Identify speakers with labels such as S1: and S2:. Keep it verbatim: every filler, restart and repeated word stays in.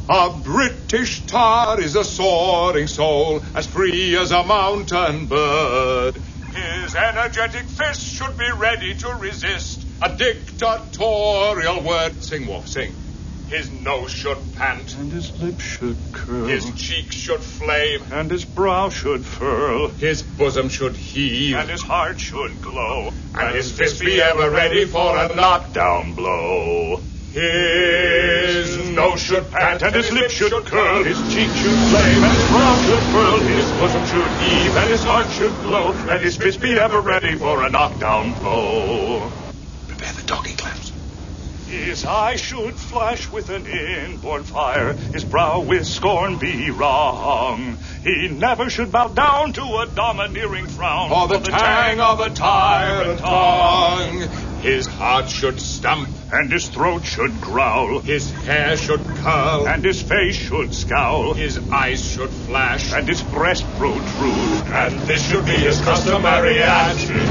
S1: A British tar is a soaring soul, as free as a mountain bird. His energetic fist should be ready to resist a dictatorial word. Sing, Wolf, sing. His nose should pant,
S2: and his lips should curl.
S1: His cheeks should flame,
S2: and his brow should furl.
S1: His bosom should heave,
S2: and his heart should glow.
S1: And, and his fist be ever ready for a knockdown blow. His nose should pant,
S2: and his lips should curl. His cheeks should flame, and his brow should furl. His bosom should heave, and his heart should glow. And his fist be ever ready for a knockdown blow.
S1: Prepare the doggy claps.
S2: His eye should flash with an inborn fire, his brow with scorn be wrung. He never should bow down to a domineering frown,
S1: or the, the tang of a tyrant tongue. His heart should stamp,
S2: and his throat should growl.
S1: His hair should curl,
S2: and his face should scowl.
S1: His eyes should flash,
S2: and his breast protrude.
S1: And this should be his customary attitude.